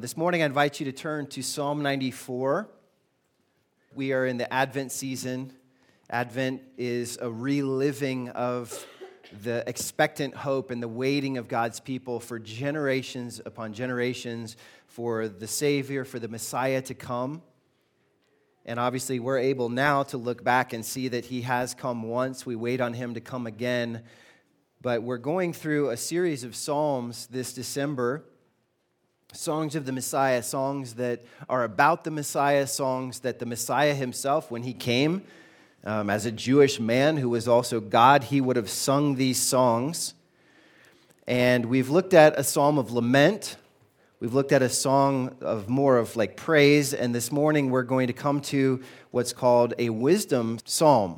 This morning, I invite you to turn to Psalm 94. We are in the Advent season. Advent is a reliving of the expectant hope and the waiting of God's people for generations upon generations for the Savior, for the Messiah to come. And obviously, we're able now to look back and see that He has come once. We wait on Him to come again. But we're going through a series of Psalms this December. Songs of the Messiah, songs that are about the Messiah, songs that the Messiah himself, when he came as a Jewish man who was also God, he would have sung these songs. And we've looked at a psalm of lament. We've looked at a song of more of like praise. And this morning we're going to come to what's called a wisdom psalm.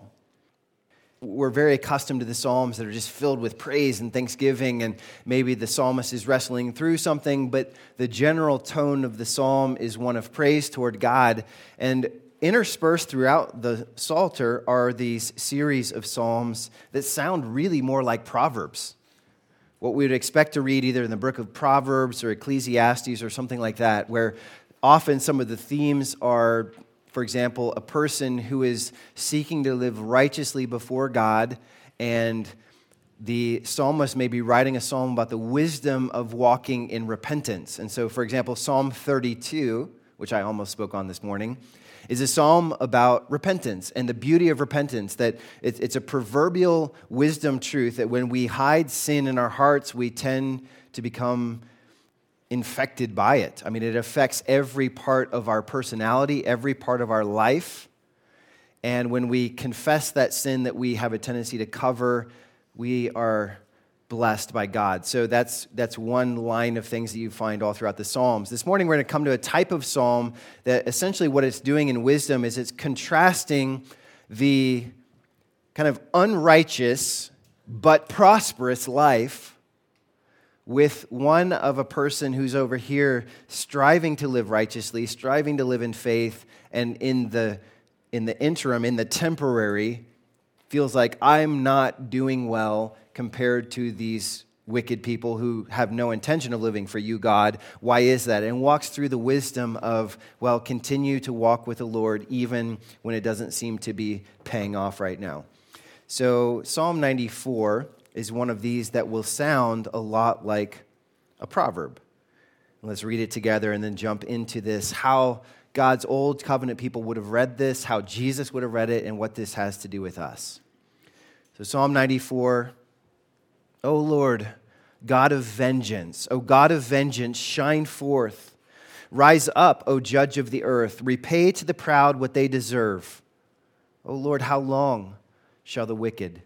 We're very accustomed to the Psalms that are just filled with praise and thanksgiving, and maybe the psalmist is wrestling through something, but the general tone of the psalm is one of praise toward God. And interspersed throughout the Psalter are these series of psalms that sound really more like Proverbs. What we would expect to read either in the book of Proverbs or Ecclesiastes or something like that, where often some of the themes are, for example, a person who is seeking to live righteously before God, and the psalmist may be writing a psalm about the wisdom of walking in repentance. And so, for example, Psalm 32, which I almost spoke on this morning, is a psalm about repentance and the beauty of repentance, that it's a proverbial wisdom truth that when we hide sin in our hearts, we tend to become infected by it. I mean, it affects every part of our personality, every part of our life. And when we confess that sin that we have a tendency to cover, we are blessed by God. So that's one line of things that you find all throughout the Psalms. This morning, we're going to come to a type of psalm that essentially what it's doing in wisdom is it's contrasting the kind of unrighteous but prosperous life with one of a person who's over here striving to live righteously, striving to live in faith, and in the interim, in the temporary, feels like I'm not doing well compared to these wicked people who have no intention of living for you, God. Why is that? And walks through the wisdom of, well, continue to walk with the Lord even when it doesn't seem to be paying off right now. So Psalm 94 is one of these that will sound a lot like a proverb. Let's read it together and then jump into this, how God's old covenant people would have read this, how Jesus would have read it, and what this has to do with us. So Psalm 94, O Lord, God of vengeance, O God of vengeance, shine forth. Rise up, O judge of the earth. Repay to the proud what they deserve. O Lord, how long shall the wicked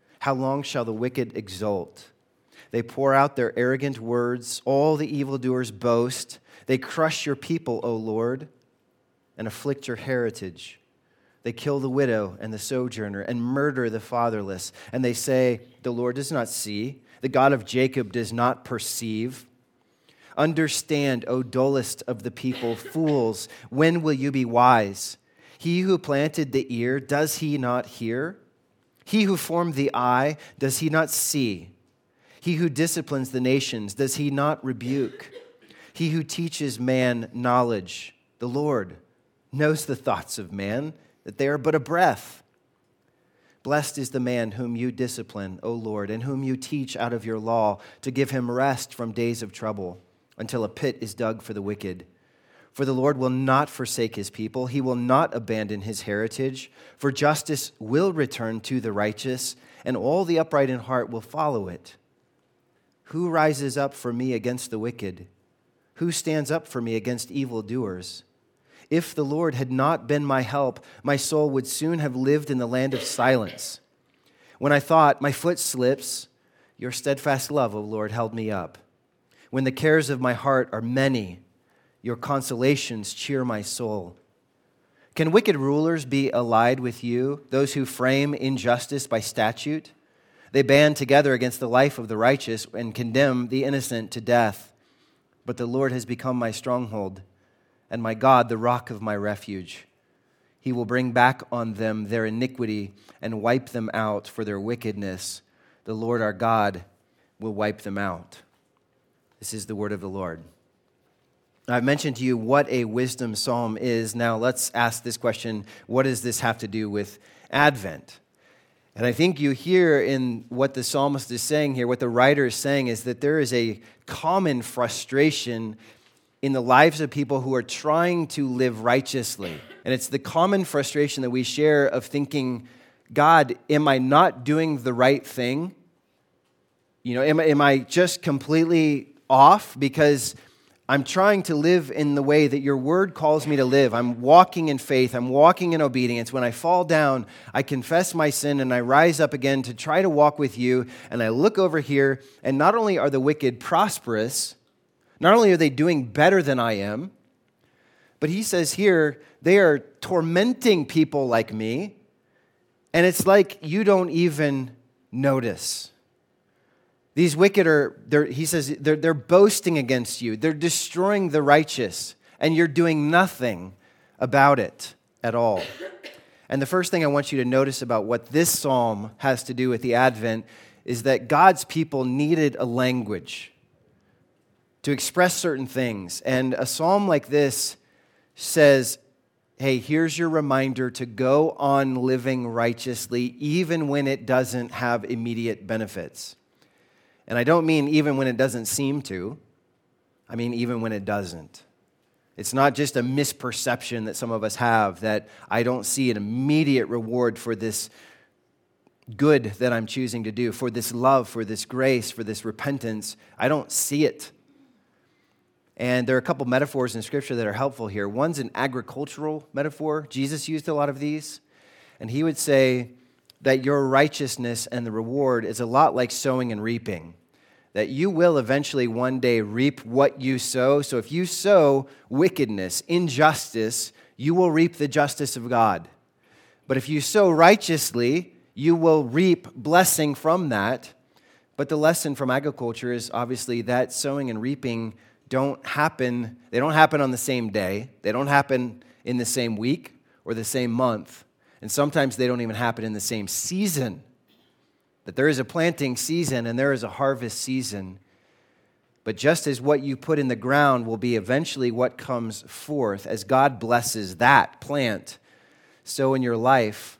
exult? They pour out their arrogant words. All the evildoers boast. They crush your people, O Lord, and afflict your heritage. They kill the widow and the sojourner and murder the fatherless. And they say, the Lord does not see. The God of Jacob does not perceive. Understand, O dullest of the people, fools, when will you be wise? He who planted the ear, does he not hear? He who formed the eye, does he not see? He who disciplines the nations, does he not rebuke? He who teaches man knowledge, the Lord, knows the thoughts of man, that they are but a breath. Blessed is the man whom you discipline, O Lord, and whom you teach out of your law to give him rest from days of trouble, until a pit is dug for the wicked. For the Lord will not forsake his people. He will not abandon his heritage. For justice will return to the righteous, and all the upright in heart will follow it. Who rises up for me against the wicked? Who stands up for me against evildoers? If the Lord had not been my help, my soul would soon have lived in the land of silence. When I thought, my foot slips, your steadfast love, O Lord, held me up. When the cares of my heart are many, your consolations cheer my soul. Can wicked rulers be allied with you, those who frame injustice by statute? They band together against the life of the righteous and condemn the innocent to death. But the Lord has become my stronghold, and my God, the rock of my refuge. He will bring back on them their iniquity and wipe them out for their wickedness. The Lord our God will wipe them out. This is the word of the Lord. I've mentioned to you what a wisdom psalm is. Now let's ask this question: what does this have to do with Advent? And I think you hear in what the psalmist is saying here, what the writer is saying, is that there is a common frustration in the lives of people who are trying to live righteously. And it's the common frustration that we share of thinking, God, am I not doing the right thing? You know, am I just completely off? Because I'm trying to live in the way that your word calls me to live. I'm walking in faith. I'm walking in obedience. When I fall down, I confess my sin and I rise up again to try to walk with you. And I look over here, and not only are the wicked prosperous, not only are they doing better than I am, but he says here, they are tormenting people like me. And it's like you don't even notice. These wicked he says, they're boasting against you. They're destroying the righteous, and you're doing nothing about it at all. And the first thing I want you to notice about what this psalm has to do with the Advent is that God's people needed a language to express certain things. And a psalm like this says, hey, here's your reminder to go on living righteously, even when it doesn't have immediate benefits. And I don't mean even when it doesn't seem to. I mean even when it doesn't. It's not just a misperception that some of us have that I don't see an immediate reward for this good that I'm choosing to do, for this love, for this grace, for this repentance. I don't see it. And there are a couple metaphors in Scripture that are helpful here. One's an agricultural metaphor. Jesus used a lot of these. And he would say that your righteousness and the reward is a lot like sowing and reaping. That you will eventually one day reap what you sow. So if you sow wickedness, injustice, you will reap the justice of God. But if you sow righteously, you will reap blessing from that. But the lesson from agriculture is obviously that sowing and reaping don't happen. They don't happen on the same day. They don't happen in the same week or the same month. And sometimes they don't even happen in the same season. That there is a planting season and there is a harvest season. But just as what you put in the ground will be eventually what comes forth, as God blesses that plant, so in your life,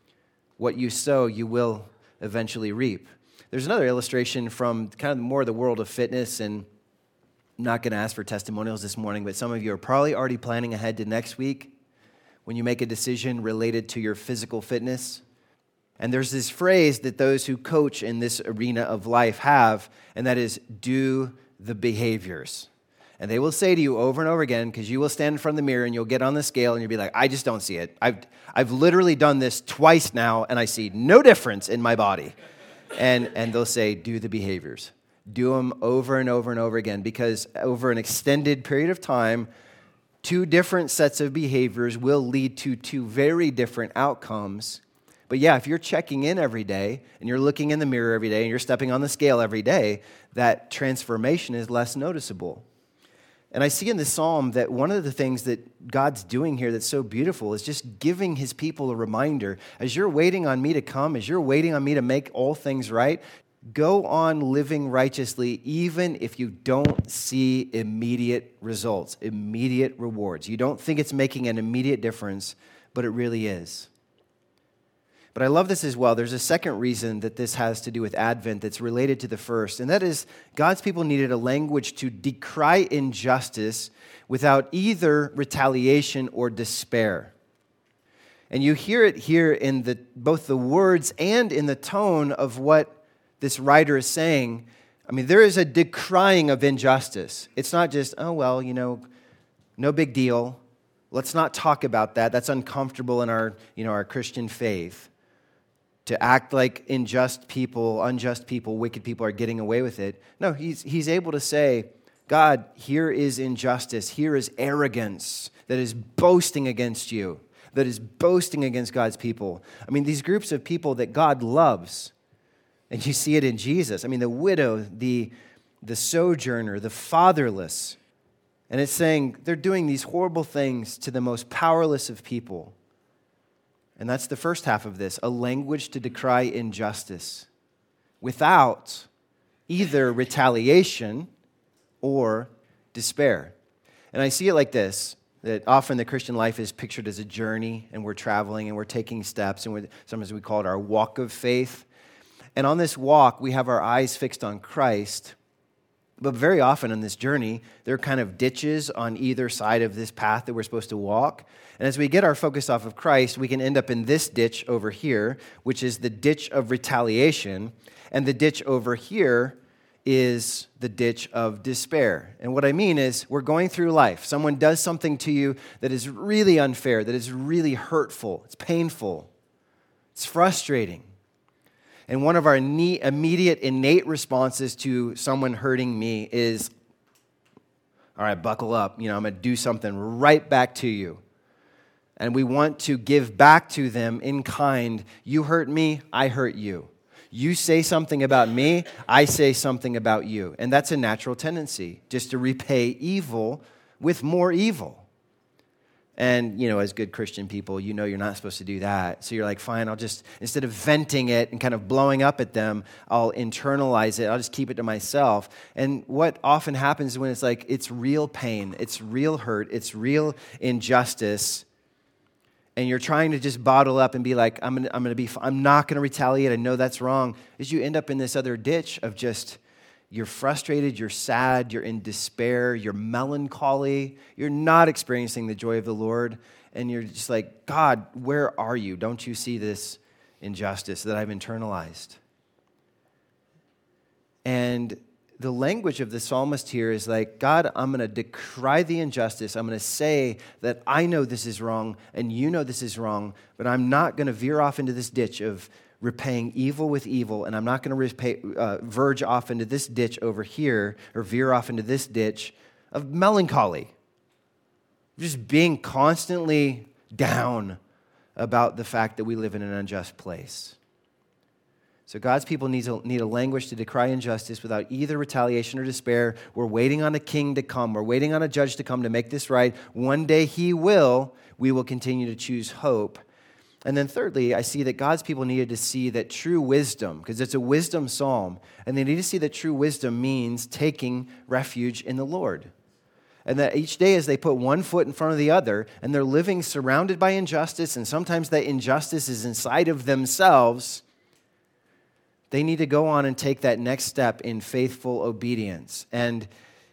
what you sow, you will eventually reap. There's another illustration from kind of more the world of fitness, and I'm not going to ask for testimonials this morning, but some of you are probably already planning ahead to next week when you make a decision related to your physical fitness. And there's this phrase that those who coach in this arena of life have, and that is, do the behaviors. And they will say to you over and over again, because you will stand in front of the mirror and you'll get on the scale and you'll be like, I just don't see it. I've literally done this twice now and I see no difference in my body. And they'll say, do the behaviors. Do them over and over and over again, because over an extended period of time, two different sets of behaviors will lead to two very different outcomes. But yeah, if you're checking in every day and you're looking in the mirror every day and you're stepping on the scale every day, that transformation is less noticeable. And I see in the psalm that one of the things that God's doing here that's so beautiful is just giving his people a reminder. As you're waiting on me to come, as you're waiting on me to make all things right, go on living righteously even if you don't see immediate results, immediate rewards. You don't think it's making an immediate difference, but it really is. But I love this as well. There's a second reason that this has to do with Advent that's related to the first, and that is God's people needed a language to decry injustice without either retaliation or despair. And you hear it here in both the words and in the tone of what this writer is saying. I mean, there is a decrying of injustice. It's not just, oh, well, no big deal. Let's not talk about that. That's uncomfortable in our Christian faith. To act like unjust people, wicked people are getting away with it. No, he's able to say, God, here is injustice. Here is arrogance that is boasting against you, that is boasting against God's people. I mean, these groups of people that God loves, and you see it in Jesus. I mean, the widow, the sojourner, the fatherless. And it's saying they're doing these horrible things to the most powerless of people. And that's the first half of this, a language to decry injustice without either retaliation or despair. And I see it like this, that often the Christian life is pictured as a journey, and we're traveling, and we're taking steps, and sometimes we call it our walk of faith. And on this walk, we have our eyes fixed on Christ. But very often on this journey, there are kind of ditches on either side of this path that we're supposed to walk. And as we get our focus off of Christ, we can end up in this ditch over here, which is the ditch of retaliation. And the ditch over here is the ditch of despair. And what I mean is, we're going through life. Someone does something to you that is really unfair, that is really hurtful. It's painful. It's frustrating. And one of our immediate, innate responses to someone hurting me is, all right, buckle up. I'm going to do something right back to you. And we want to give back to them in kind. You hurt me, I hurt you. You say something about me, I say something about you. And that's a natural tendency, just to repay evil with more evil. And, as good Christian people, you're not supposed to do that. So you're like, fine, I'll just, instead of venting it and kind of blowing up at them, I'll internalize it. I'll just keep it to myself. And what often happens when it's real pain, it's real hurt, it's real injustice, and you're trying to just bottle up and be like, I'm not going to retaliate. I know that's wrong. Is you end up in this other ditch of just, you're frustrated, you're sad, you're in despair, you're melancholy, you're not experiencing the joy of the Lord, and you're just like, God, where are you? Don't you see this injustice that I've internalized? And the language of the psalmist here is like, God, I'm going to decry the injustice. I'm going to say that I know this is wrong and you know this is wrong, but I'm not going to veer off into this ditch of repaying evil with evil, and I'm not going to verge off into this ditch over here or veer off into this ditch of melancholy. Just being constantly down about the fact that we live in an unjust place. So God's people need a language to decry injustice without either retaliation or despair. We're waiting on a king to come. We're waiting on a judge to come to make this right. One day he will. We will continue to choose hope. And then thirdly, I see that God's people needed to see that true wisdom, because it's a wisdom psalm, and they need to see that true wisdom means taking refuge in the Lord. And that each day as they put one foot in front of the other, and they're living surrounded by injustice, and sometimes that injustice is inside of themselves, they need to go on and take that next step in faithful obedience. And,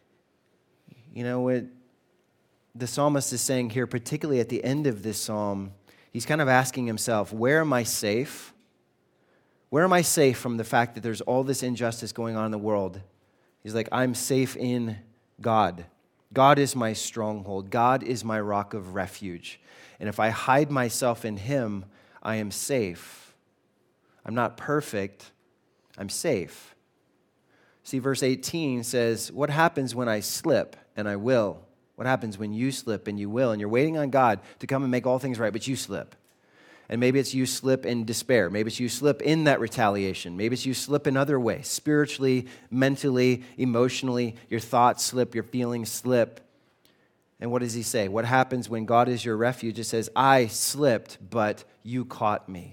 what the psalmist is saying here, particularly at the end of this psalm, he's kind of asking himself, where am I safe? Where am I safe from the fact that there's all this injustice going on in the world? He's like, I'm safe in God. God is my stronghold. God is my rock of refuge. And if I hide myself in him, I am safe. I'm not perfect. I'm safe. See, verse 18 says, what happens when I slip? And I will. What happens when you slip and you will? And you're waiting on God to come and make all things right, but you slip. And maybe it's you slip in despair. Maybe it's you slip in that retaliation. Maybe it's you slip in other ways, spiritually, mentally, emotionally. Your thoughts slip, your feelings slip. And what does he say? What happens when God is your refuge? It says, I slipped, but you caught me.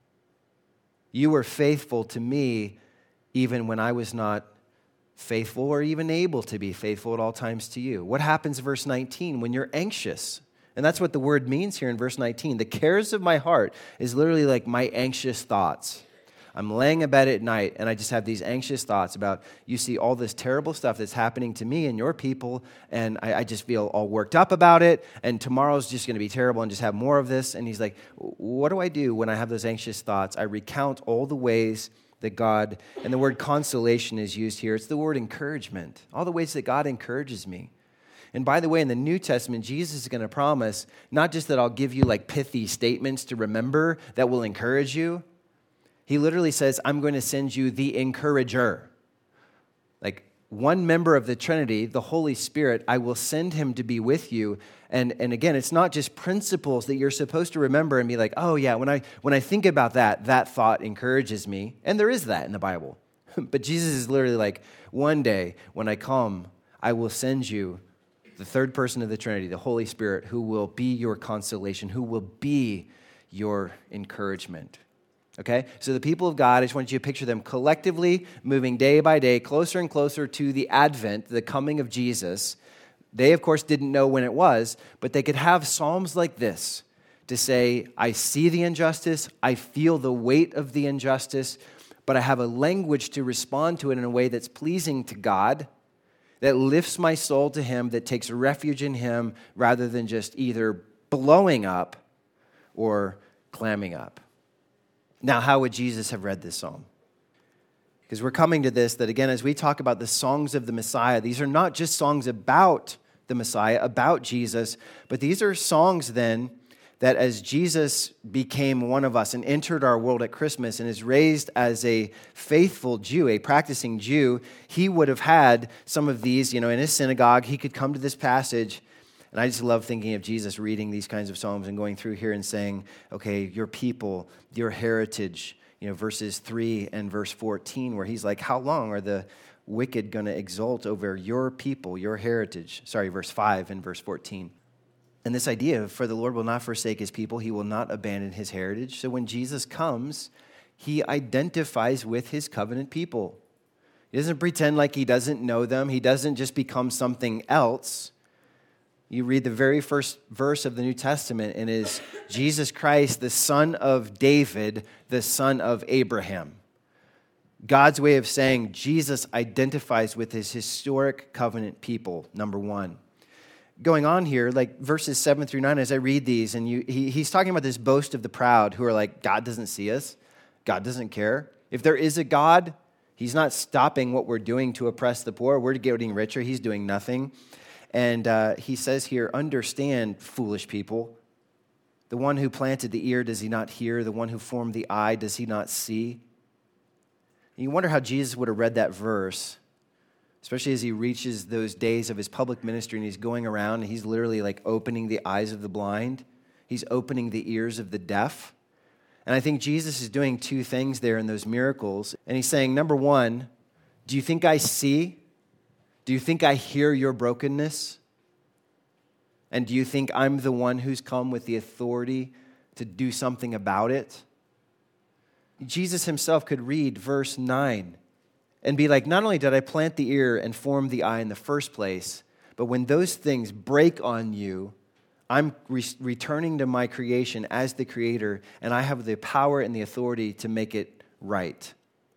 You were faithful to me even when I was not faithful or even able to be faithful at all times to you. What happens, verse 19, when you're anxious? And that's what the word means here in verse 19. The cares of my heart is literally like my anxious thoughts. I'm laying in bed at night and I just have these anxious thoughts about, you see all this terrible stuff that's happening to me and your people, and I just feel all worked up about it, and tomorrow's just going to be terrible and just have more of this. And he's like, what do I do when I have those anxious thoughts? I recount all the ways that God, and the word consolation is used here. It's the word encouragement. All the ways that God encourages me. And by the way, in the New Testament, Jesus is going to promise not just that I'll give you like pithy statements to remember that will encourage you. He literally says, I'm going to send you the encourager. Like one member of the Trinity, the Holy Spirit, I will send him to be with you. And again, it's not just principles that you're supposed to remember and be like, oh yeah, when I think about that thought encourages me. And there is that in the Bible. But Jesus is literally like, one day when I come, I will send you the third person of the Trinity, the Holy Spirit, who will be your consolation, who will be your encouragement. Okay? So the people of God, I just want you to picture them collectively moving day by day closer and closer to the advent, the coming of Jesus. They, of course, didn't know when it was, but they could have psalms like this to say, I see the injustice, I feel the weight of the injustice, but I have a language to respond to it in a way that's pleasing to God, that lifts my soul to Him, that takes refuge in Him, rather than just either blowing up or clamming up. Now, how would Jesus have read this psalm? Because we're coming to this, that again, as we talk about the songs of the Messiah, these are not just songs about the Messiah, about Jesus, but these are songs then that as Jesus became one of us and entered our world at Christmas and is raised as a faithful Jew, a practicing Jew, he would have had some of these, in his synagogue. He could come to this passage, and I just love thinking of Jesus reading these kinds of psalms and going through here and saying, okay, your people, your heritage, verses 3 and verse 14, where he's like, how long are the wicked going to exult over your people, your heritage? Verse 5 and verse 14. And this idea of, for the Lord will not forsake his people, he will not abandon his heritage. So when Jesus comes, he identifies with his covenant people. He doesn't pretend like he doesn't know them. He doesn't just become something else. You read the very first verse of the New Testament, and it is Jesus Christ, the son of David, the son of Abraham. God's way of saying Jesus identifies with his historic covenant people, number one. Going on here, like verses 7 through 9, as I read these, and he's talking about this boast of the proud who are like, God doesn't see us. God doesn't care. If there is a God, he's not stopping what we're doing to oppress the poor. We're getting richer. He's doing nothing. And he says here, understand, foolish people. The one who planted the ear, does he not hear? The one who formed the eye, does he not see? And you wonder how Jesus would have read that verse, especially as he reaches those days of his public ministry and he's going around and he's literally like opening the eyes of the blind. He's opening the ears of the deaf. And I think Jesus is doing two things there in those miracles. And he's saying, number one, do you think I see? Do you think I hear your brokenness? And do you think I'm the one who's come with the authority to do something about it? Jesus himself could read verse 9 and be like, not only did I plant the ear and form the eye in the first place, but when those things break on you, I'm returning to my creation as the creator, and I have the power and the authority to make it right.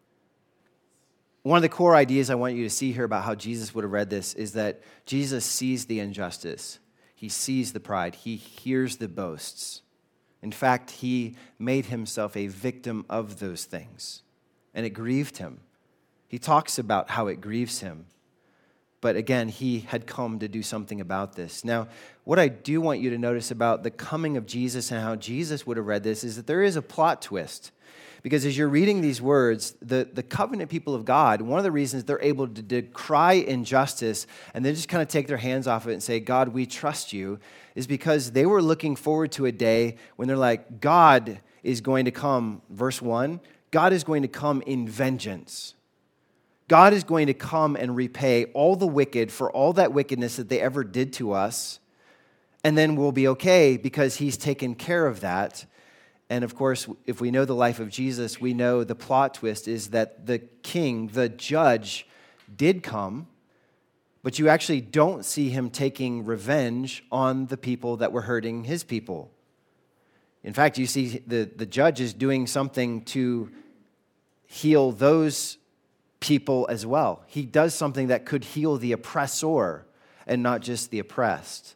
One of the core ideas I want you to see here about how Jesus would have read this is that Jesus sees the injustice. He sees the pride. He hears the boasts. In fact, he made himself a victim of those things, and it grieved him. He talks about how it grieves him. But again, he had come to do something about this. Now, what I do want you to notice about the coming of Jesus and how Jesus would have read this is that there is a plot twist. Because as you're reading these words, the covenant people of God, one of the reasons they're able to decry injustice and then just kind of take their hands off it and say, God, we trust you, is because they were looking forward to a day when they're like, God is going to come, verse 1, God is going to come in vengeance. God is going to come and repay all the wicked for all that wickedness that they ever did to us, and then we'll be okay because he's taken care of that. And of course, if we know the life of Jesus, we know the plot twist is that the king, the judge, did come, but you actually don't see him taking revenge on the people that were hurting his people. In fact, you see the judge is doing something to heal those people as well. He does something that could heal the oppressor and not just the oppressed.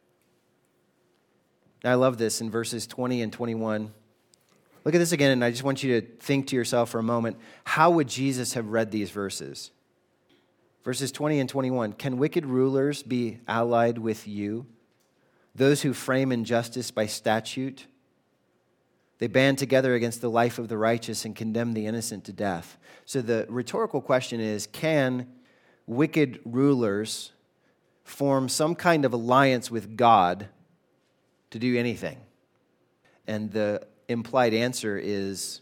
Now, I love this in verses 20 and 21. Look at this again, and I just want you to think to yourself for a moment, how would Jesus have read these verses? Verses 20 and 21, can wicked rulers be allied with you? Those who frame injustice by statute? They band together against the life of the righteous and condemn the innocent to death. So the rhetorical question is, can wicked rulers form some kind of alliance with God to do anything? And the implied answer is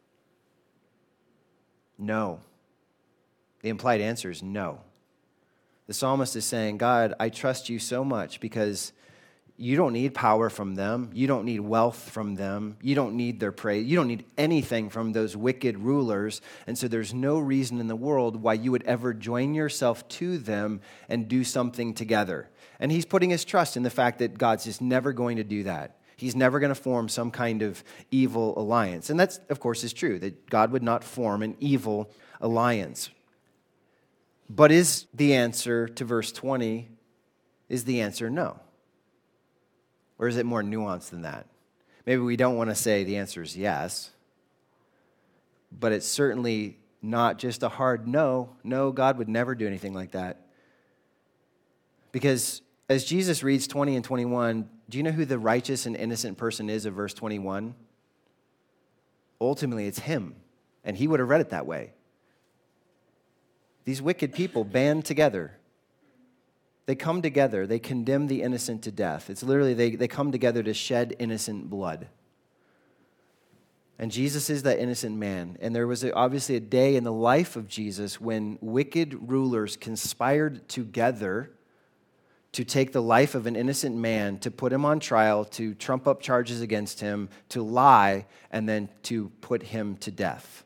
no. The implied answer is no. The psalmist is saying, God, I trust you so much because You don't need power from them. You don't need wealth from them. You don't need their praise. You don't need anything from those wicked rulers. And so there's no reason in the world why you would ever join yourself to them and do something together. And he's putting his trust in the fact that God's just never going to do that. He's never going to form some kind of evil alliance. And that's, of course, is true, that God would not form an evil alliance. But is the answer to verse 20, is the answer no? Or is it more nuanced than that? Maybe we don't want to say the answer is yes, but it's certainly not just a hard no. No, God would never do anything like that. Because as Jesus reads 20 and 21, do you know who the righteous and innocent person is of verse 21? Ultimately, it's him, and he would have read it that way. These wicked people band together. They come together. They condemn the innocent to death. It's literally they come together to shed innocent blood. And Jesus is that innocent man. And there was obviously a day in the life of Jesus when wicked rulers conspired together to take the life of an innocent man, to put him on trial, to trump up charges against him, to lie, and then to put him to death.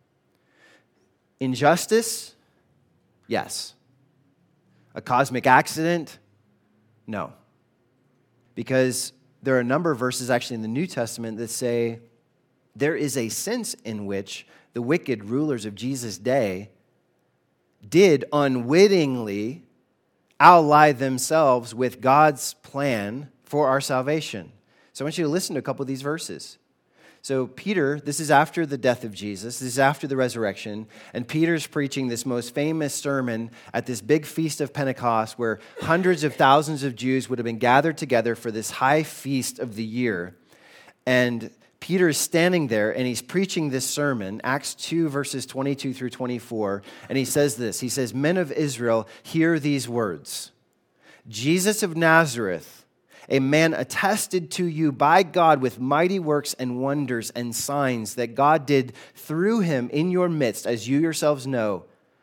Injustice? Yes. A cosmic accident? No. Because there are a number of verses actually in the New Testament that say there is a sense in which the wicked rulers of Jesus' day did unwittingly ally themselves with God's plan for our salvation. So I want you to listen to a couple of these verses. So Peter, this is after the death of Jesus, this is after the resurrection, and Peter's preaching this most famous sermon at this big feast of Pentecost where hundreds of thousands of Jews would have been gathered together for this high feast of the year. And Peter is standing there and he's preaching this sermon, Acts 2 verses 22 through 24, and he says this, he says, "Men of Israel, hear these words. Jesus of Nazareth, a man attested to you by God with mighty works and wonders and signs that God did through him in your midst, as you yourselves know.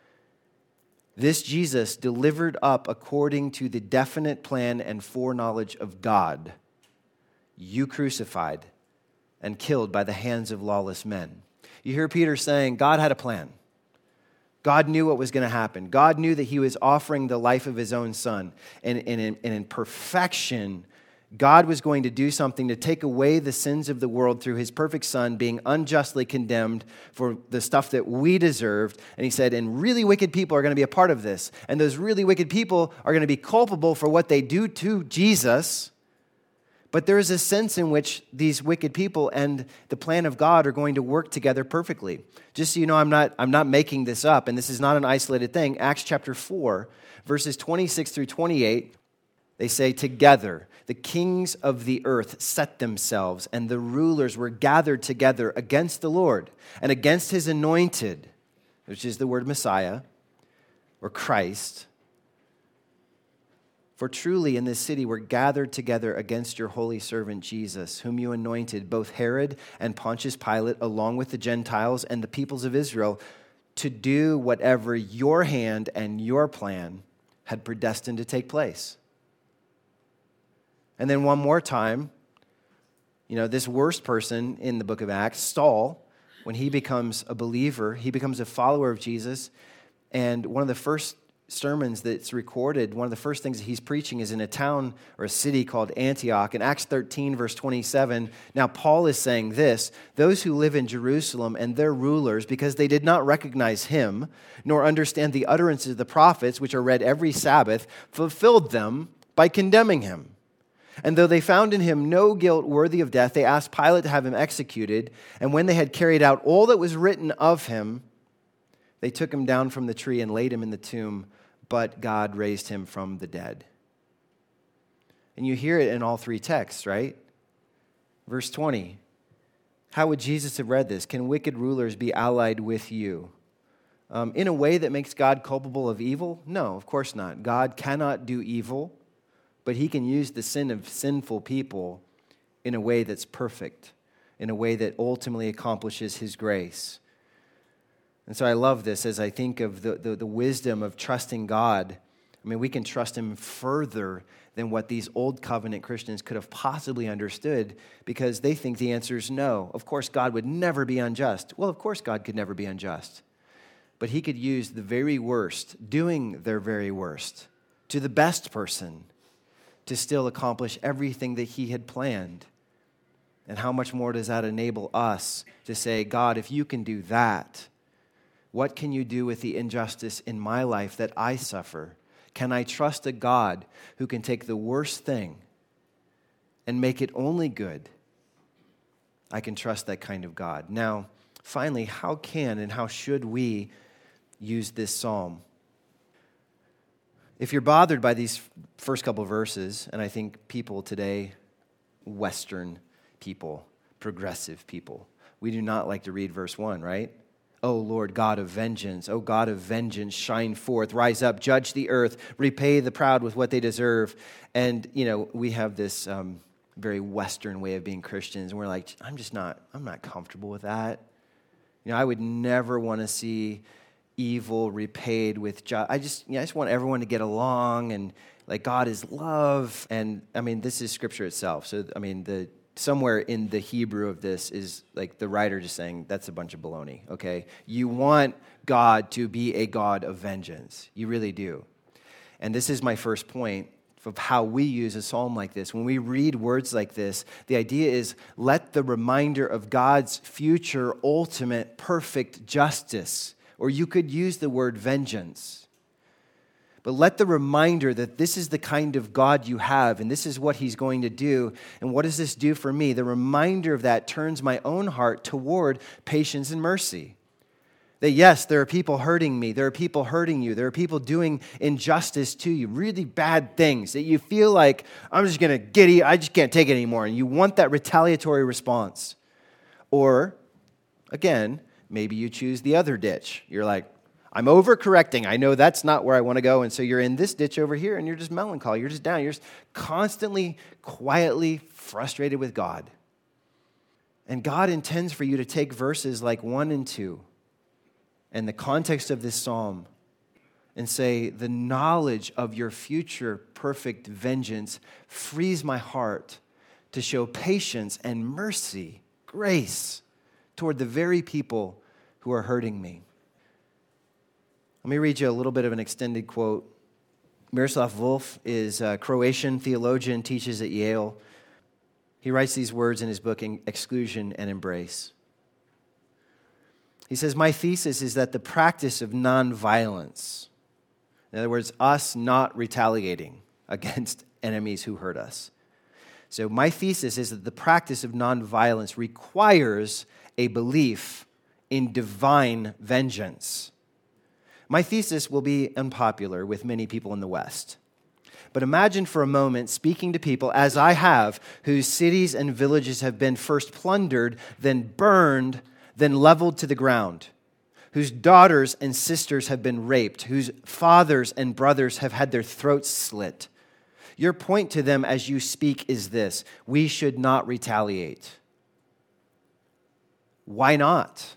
This Jesus delivered up according to the definite plan and foreknowledge of God, you crucified and killed by the hands of lawless men." You hear Peter saying God had a plan. God knew what was going to happen. God knew that he was offering the life of his own son. And in perfection, God was going to do something to take away the sins of the world through his perfect son being unjustly condemned for the stuff that we deserved. And he said, and really wicked people are going to be a part of this. And those really wicked people are going to be culpable for what they do to Jesus. But there is a sense in which these wicked people and the plan of God are going to work together perfectly. Just so you know, I'm not making this up, and this is not an isolated thing. Acts chapter 4, verses 26 through 28, they say, "Together the kings of the earth set themselves, and the rulers were gathered together against the Lord and against his anointed," which is the word Messiah or Christ. "For truly in this city were gathered together against your holy servant Jesus, whom you anointed, both Herod and Pontius Pilate, along with the Gentiles and the peoples of Israel, to do whatever your hand and your plan had predestined to take place." And then one more time, this worst person in the book of Acts, Saul, when he becomes a believer, he becomes a follower of Jesus, and one of the first sermons that's recorded, one of the first things that he's preaching is in a town or a city called Antioch. In Acts 13, verse 27, now Paul is saying this, "Those who live in Jerusalem and their rulers, because they did not recognize him, nor understand the utterances of the prophets, which are read every Sabbath, fulfilled them by condemning him. And though they found in him no guilt worthy of death, they asked Pilate to have him executed. And when they had carried out all that was written of him, they took him down from the tree and laid him in the tomb, but God raised him from the dead." And you hear it in all three texts, right? Verse 20, how would Jesus have read this? "Can wicked rulers be allied with you?" In a way that makes God culpable of evil? No, of course not. God cannot do evil, but he can use the sin of sinful people in a way that's perfect, in a way that ultimately accomplishes his grace. And so I love this as I think of the wisdom of trusting God I mean, we can trust him further than what these old covenant Christians could have possibly understood because they think the answer is no. Of course, God would never be unjust. Well, of course, God could never be unjust. But he could use the very worst, doing their very worst, to the best person to still accomplish everything that he had planned. And how much more does that enable us to say, God, if you can do that, what can you do with the injustice in my life that I suffer? Can I trust a God who can take the worst thing and make it only good? I can trust that kind of God. Now, finally, how can and how should we use this psalm? If you're bothered by these first couple verses, and I think people today, Western people, progressive people, we do not like to read verse 1, right? O Lord God of vengeance, O God of vengeance, shine forth, rise up, judge the earth, repay the proud with what they deserve. And, we have this very Western way of being Christians, and we're like, I'm not comfortable with that. I would never want to see evil repaid with I just want everyone to get along, and like God is love. And I mean, this is scripture itself. So, I mean, somewhere in the Hebrew of this is like the writer just saying, that's a bunch of baloney, okay? You want God to be a God of vengeance. You really do. And this is my first point of how we use a psalm like this. When we read words like this, the idea is let the reminder of God's future, ultimate, perfect justice, or you could use the word vengeance. But let the reminder that this is the kind of God you have, and this is what he's going to do, and what does this do for me? The reminder of that turns my own heart toward patience and mercy. That yes, there are people hurting me, there are people hurting you, there are people doing injustice to you, really bad things that you feel like, I'm just going to get you, I just can't take it anymore, and you want that retaliatory response. Or, again, maybe you choose the other ditch. You're like, I'm overcorrecting. I know that's not where I want to go. And so you're in this ditch over here and you're just melancholy. You're just down. You're just constantly, quietly frustrated with God. And God intends for you to take verses like 1 and 2 and the context of this psalm and say, the knowledge of your future perfect vengeance frees my heart to show patience and mercy, grace toward the very people who are hurting me. Let me read you a little bit of an extended quote. Miroslav Volf is a Croatian theologian, teaches at Yale. He writes these words in his book, Exclusion and Embrace. He says, my thesis is that the practice of nonviolence, in other words, us not retaliating against enemies who hurt us. So my thesis is that the practice of nonviolence requires a belief in divine vengeance. My thesis will be unpopular with many people in the West. But imagine for a moment speaking to people, as I have, whose cities and villages have been first plundered, then burned, then leveled to the ground, whose daughters and sisters have been raped, whose fathers and brothers have had their throats slit. Your point to them as you speak is this: we should not retaliate. Why not?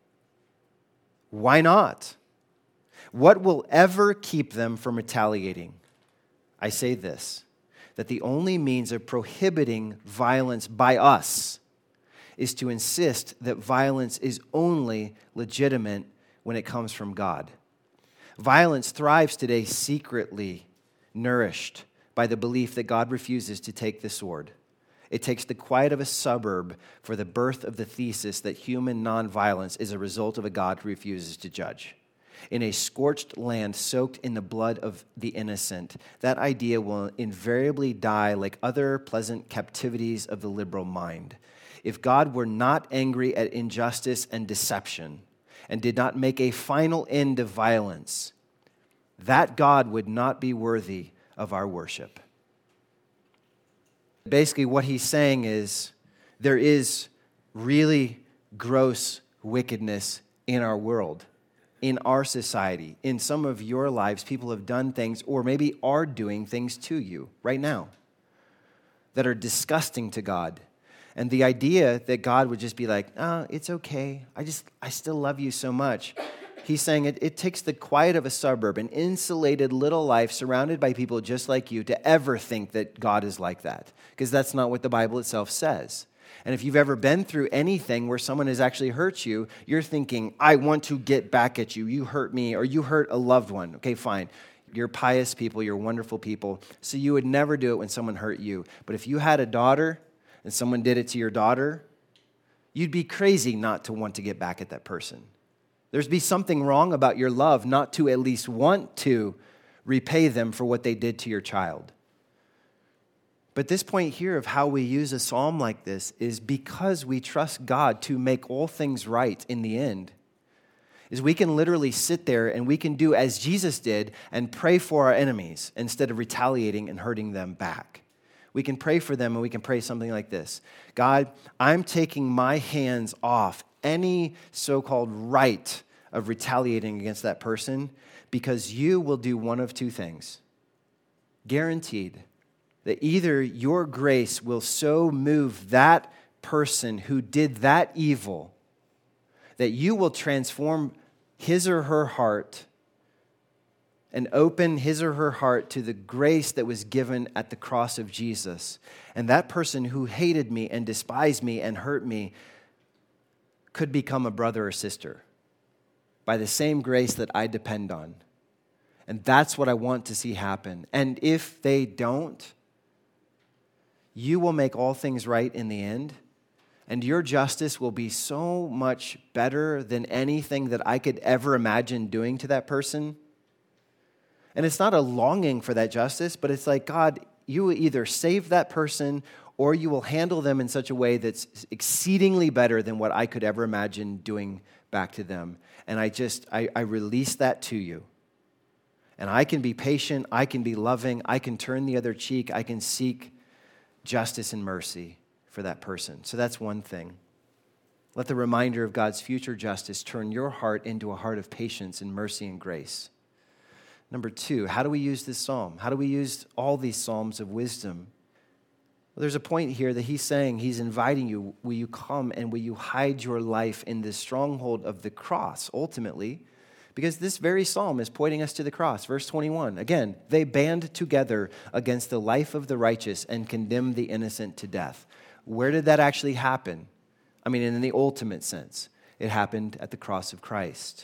Why not? What will ever keep them from retaliating? I say this, that the only means of prohibiting violence by us is to insist that violence is only legitimate when it comes from God. Violence thrives today secretly nourished by the belief that God refuses to take the sword. It takes the quiet of a suburb for the birth of the thesis that human nonviolence is a result of a God who refuses to judge. In a scorched land soaked in the blood of the innocent, that idea will invariably die like other pleasant captivities of the liberal mind. If God were not angry at injustice and deception and did not make a final end of violence, that God would not be worthy of our worship. Basically, what he's saying is there is really gross wickedness in our world. In our society, in some of your lives, people have done things or maybe are doing things to you right now that are disgusting to God. And the idea that God would just be like, oh, it's okay. I still love you so much. he's saying it takes the quiet of a suburb, an insulated little life surrounded by people just like you, to ever think that God is like that, because that's not what the Bible itself says. And if you've ever been through anything where someone has actually hurt you, you're thinking, I want to get back at you. You hurt me, or you hurt a loved one. Okay, fine. You're pious people. You're wonderful people. So you would never do it when someone hurt you. But if you had a daughter and someone did it to your daughter, you'd be crazy not to want to get back at that person. There'd be something wrong about your love not to at least want to repay them for what they did to your child. But this point here of how we use a psalm like this is because we trust God to make all things right in the end. Is we can literally sit there and we can do as Jesus did and pray for our enemies instead of retaliating and hurting them back. We can pray for them and we can pray something like this. God, I'm taking my hands off any so-called right of retaliating against that person, because you will do one of two things. Guaranteed that either your grace will so move that person who did that evil that you will transform his or her heart and open his or her heart to the grace that was given at the cross of Jesus. And that person who hated me and despised me and hurt me could become a brother or sister by the same grace that I depend on. And that's what I want to see happen. And if they don't, you will make all things right in the end. And your justice will be so much better than anything that I could ever imagine doing to that person. And it's not a longing for that justice, but it's like, God, you will either save that person or you will handle them in such a way that's exceedingly better than what I could ever imagine doing back to them. And I release that to you. And I can be patient, I can be loving, I can turn the other cheek, I can seek justice and mercy for that person. So that's one thing. Let the reminder of God's future justice turn your heart into a heart of patience and mercy and grace. Number two, how do we use this psalm? How do we use all these psalms of wisdom? Well, there's a point here that he's saying, he's inviting you, will you come and will you hide your life in the stronghold of the cross, ultimately? Because this very psalm is pointing us to the cross. Verse 21, again, they band together against the life of the righteous and condemn the innocent to death. Where did that actually happen? I mean, in the ultimate sense, it happened at the cross of Christ.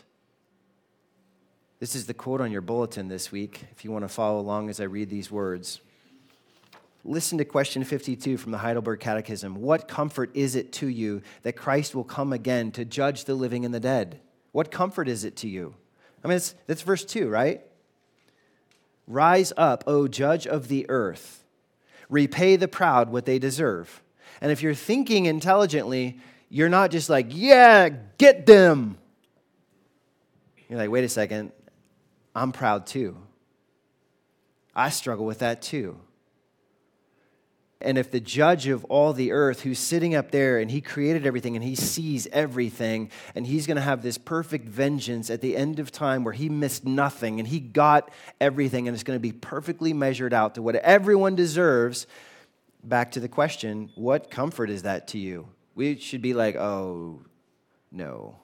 This is the quote on your bulletin this week, if you want to follow along as I read these words. Listen to question 52 from the Heidelberg Catechism. What comfort is it to you that Christ will come again to judge the living and the dead? What comfort is it to you? I mean, that's verse 2, right? Rise up, O judge of the earth. Repay the proud what they deserve. And if you're thinking intelligently, you're not just like, yeah, get them. You're like, wait a second, I'm proud too. I struggle with that too. And if the judge of all the earth, who's sitting up there and he created everything and he sees everything, and he's going to have this perfect vengeance at the end of time where he missed nothing and he got everything and it's going to be perfectly measured out to what everyone deserves, back to the question, what comfort is that to you? We should be like, oh, no.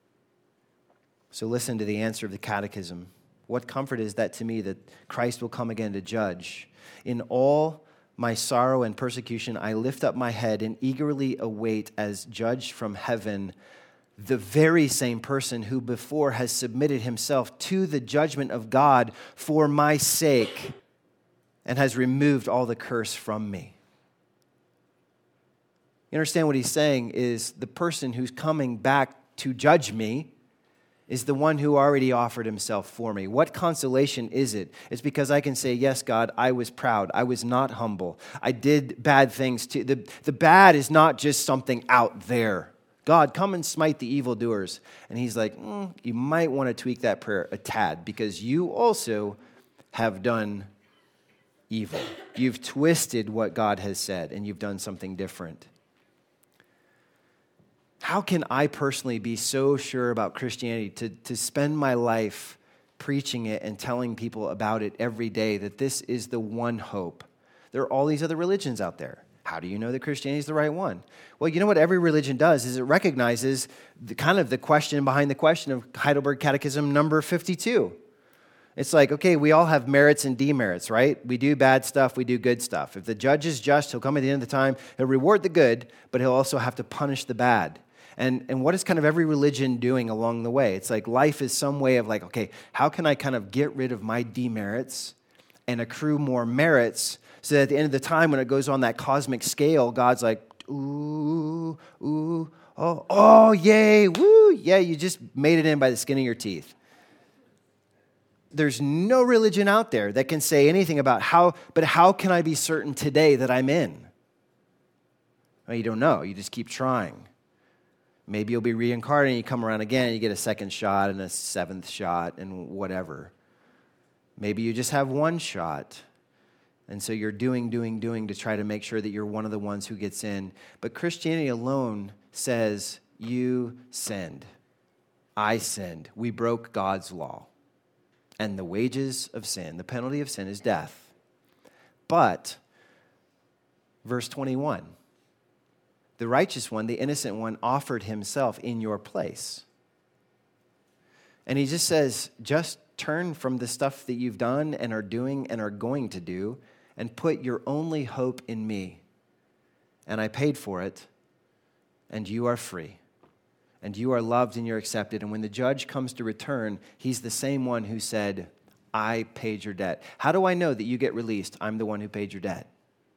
So listen to the answer of the Catechism. What comfort is that to me that Christ will come again to judge? In all my sorrow and persecution, I lift up my head and eagerly await as judge from heaven the very same person who before has submitted himself to the judgment of God for my sake and has removed all the curse from me. You understand what he's saying is the person who's coming back to judge me is the one who already offered himself for me. What consolation is it? It's because I can say, yes, God, I was proud. I was not humble. I did bad things too. The bad is not just something out there. God, come and smite the evildoers. And he's like, you might want to tweak that prayer a tad because you also have done evil. You've twisted what God has said and you've done something different. How can I personally be so sure about Christianity to spend my life preaching it and telling people about it every day, that this is the one hope? There are all these other religions out there. How do you know that Christianity is the right one? Well, you know what every religion does is it recognizes the question behind the question of Heidelberg Catechism number 52. It's like, okay, we all have merits and demerits, right? We do bad stuff, we do good stuff. If the judge is just, he'll come at the end of the time, he'll reward the good, but he'll also have to punish the bad. And what is kind of every religion doing along the way? It's like life is some way of like, okay, how can I kind of get rid of my demerits and accrue more merits so that at the end of the time when it goes on that cosmic scale, God's like, ooh, yay, woo, yeah, you just made it in by the skin of your teeth. There's no religion out there that can say anything about how can I be certain today that I'm in? Well, you don't know. You just keep trying. Maybe you'll be reincarnated, you come around again, and you get a second shot and a seventh shot and whatever. Maybe you just have one shot. And so you're doing to try to make sure that you're one of the ones who gets in. But Christianity alone says, you sinned. I sinned. We broke God's law. And the wages of sin, the penalty of sin is death. But, verse 21, the righteous one, the innocent one, offered himself in your place. And he just says, just turn from the stuff that you've done and are doing and are going to do and put your only hope in me. And I paid for it, and you are free. And you are loved and you're accepted. And when the judge comes to return, he's the same one who said, I paid your debt. How do I know that you get released? I'm the one who paid your debt.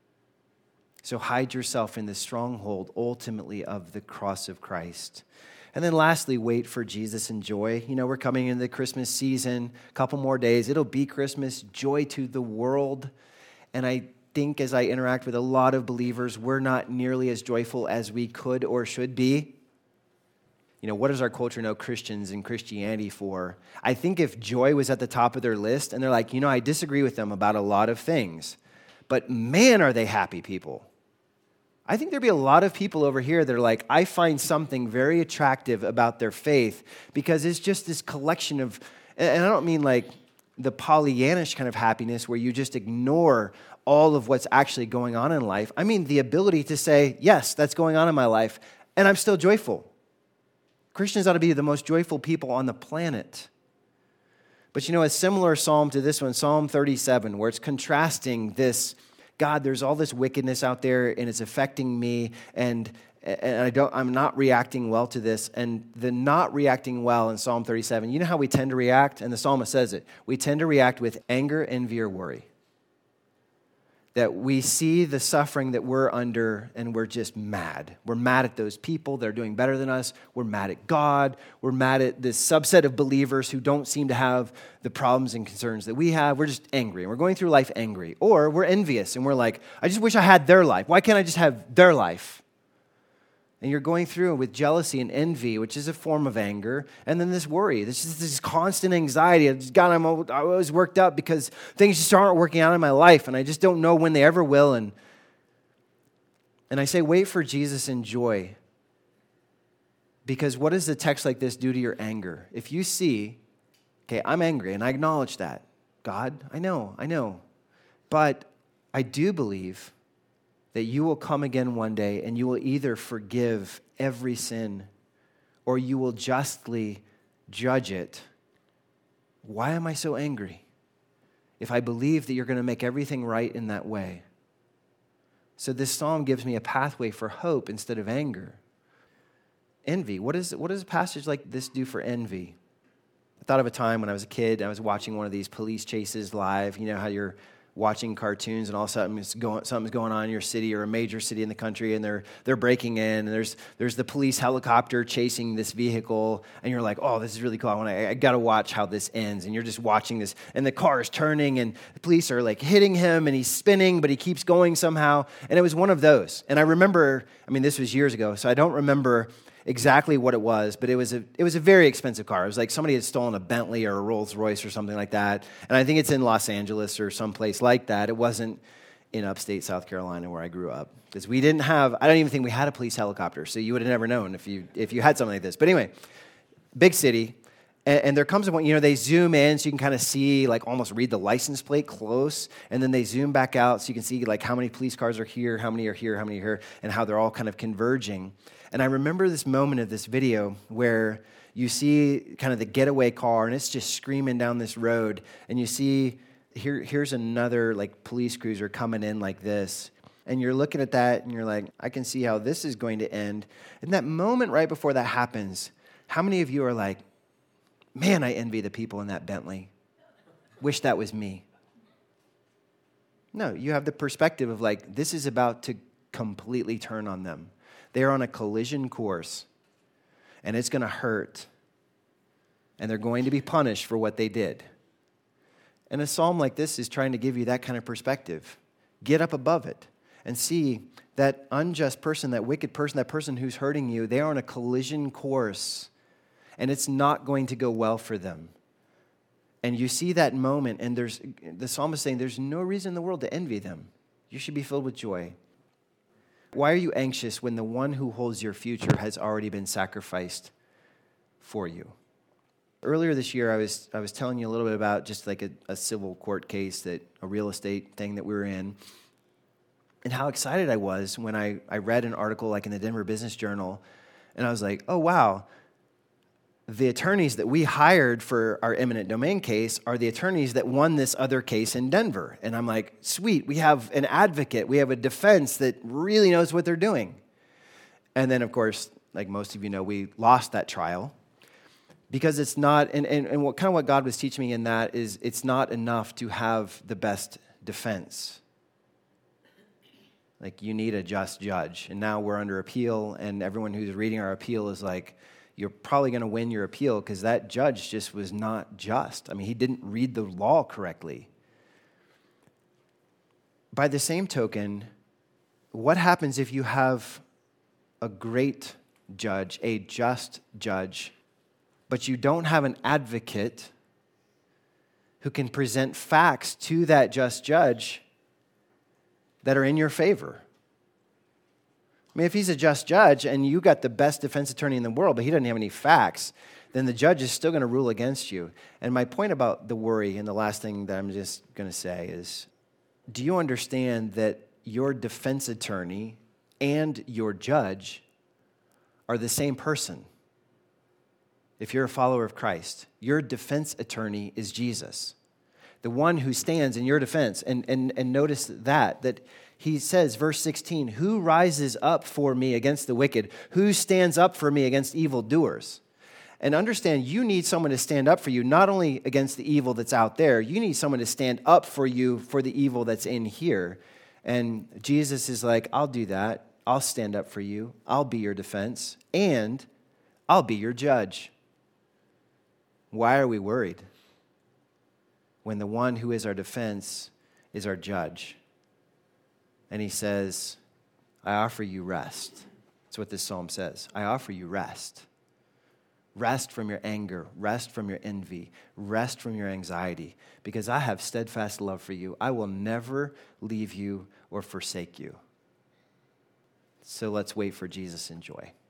So hide yourself in the stronghold, ultimately, of the cross of Christ. And then lastly, wait for Jesus and joy. You know, we're coming into the Christmas season, a couple more days. It'll be Christmas, joy to the world. And I think as I interact with a lot of believers, we're not nearly as joyful as we could or should be. You know, what does our culture know Christians and Christianity for? I think if joy was at the top of their list, and they're like, you know, I disagree with them about a lot of things, but man, are they happy people. I think there'd be a lot of people over here that are like, I find something very attractive about their faith because it's just this collection of, and I don't mean like the Pollyannish kind of happiness where you just ignore all of what's actually going on in life. I mean the ability to say, yes, that's going on in my life, and I'm still joyful. Christians ought to be the most joyful people on the planet. But you know, a similar psalm to this one, Psalm 37, where it's contrasting this, God, there's all this wickedness out there and it's affecting me and I'm not reacting well to this. And the not reacting well in Psalm 37, you know how we tend to react? And the psalmist says it. We tend to react with anger, envy, or worry. That we see the suffering that we're under and we're just mad. We're mad at those people that are doing better than us. We're mad at God. We're mad at this subset of believers who don't seem to have the problems and concerns that we have. We're just angry. And we're going through life angry. Or we're envious and we're like, I just wish I had their life. Why can't I just have their life? And you're going through with jealousy and envy, which is a form of anger, and then this worry, this constant anxiety. God, I'm always worked up because things just aren't working out in my life, and I just don't know when they ever will. And I say, wait for Jesus in joy, because what does a text like this do to your anger? If you see, okay, I'm angry, and I acknowledge that. God, I know, but I do believe that you will come again one day and you will either forgive every sin or you will justly judge it. Why am I so angry? If I believe that you're going to make everything right in that way. So this psalm gives me a pathway for hope instead of anger. Envy. What does a passage like this do for envy? I thought of a time when I was a kid, I was watching one of these police chases live. You know how you're watching cartoons and all of a sudden something's going on in your city or a major city in the country and they're breaking in and there's the police helicopter chasing this vehicle and you're like, oh, this is really cool. I got to watch how this ends. And you're just watching this and the car is turning and the police are like hitting him and he's spinning, but he keeps going somehow. And it was one of those. And I remember, this was years ago, so I don't remember exactly what it was, but it was a very expensive car. It was like somebody had stolen a Bentley or a Rolls Royce or something like that. And I think it's in Los Angeles or someplace like that. It wasn't in upstate South Carolina where I grew up. Because I don't even think we had a police helicopter, so you would have never known if you had something like this. But anyway, big city. And there comes a point, they zoom in so you can kind of see, like almost read the license plate close, and then they zoom back out so you can see like how many police cars are here, how many are here, how many are here, and how they're all kind of converging. And I remember this moment of this video where you see kind of the getaway car, and it's just screaming down this road, and you see here's another like police cruiser coming in like this. And you're looking at that, and you're like, I can see how this is going to end. And that moment right before that happens, how many of you are like, man, I envy the people in that Bentley. Wish that was me. No, you have the perspective of like, this is about to completely turn on them. They're on a collision course, and it's going to hurt, and they're going to be punished for what they did. And a psalm like this is trying to give you that kind of perspective. Get up above it and see that unjust person, that wicked person, that person who's hurting you, they are on a collision course, and it's not going to go well for them. And you see that moment, and the psalmist saying there's no reason in the world to envy them. You should be filled with joy. Why are you anxious when the one who holds your future has already been sacrificed for you? Earlier this year, I was telling you a little bit about just like a civil court case, a real estate thing that we were in, and how excited I was when I read an article like in the Denver Business Journal, and I was like, oh, wow, the attorneys that we hired for our eminent domain case are the attorneys that won this other case in Denver. And I'm like, sweet, we have an advocate, we have a defense that really knows what they're doing. And then, of course, like most of you know, we lost that trial. Because it's not, and what God was teaching me in that is it's not enough to have the best defense. Like, you need a just judge. And now we're under appeal, and everyone who's reading our appeal is like, you're probably going to win your appeal because that judge just was not just. I mean, he didn't read the law correctly. By the same token, what happens if you have a great judge, a just judge, but you don't have an advocate who can present facts to that just judge that are in your favor? I mean, if he's a just judge and you got the best defense attorney in the world, but he doesn't have any facts, then the judge is still going to rule against you. And my point about the worry, and the last thing that I'm just going to say is, do you understand that your defense attorney and your judge are the same person? If you're a follower of Christ, your defense attorney is Jesus, the one who stands in your defense. And notice that he says, verse 16, who rises up for me against the wicked? Who stands up for me against evildoers? And understand, you need someone to stand up for you, not only against the evil that's out there, you need someone to stand up for you for the evil that's in here. And Jesus is like, I'll do that. I'll stand up for you. I'll be your defense, and I'll be your judge. Why are we worried when the one who is our defense is our judge? And he says, I offer you rest. That's what this psalm says. I offer you rest. Rest from your anger. Rest from your envy. Rest from your anxiety. Because I have steadfast love for you. I will never leave you or forsake you. So let's wait for Jesus in joy.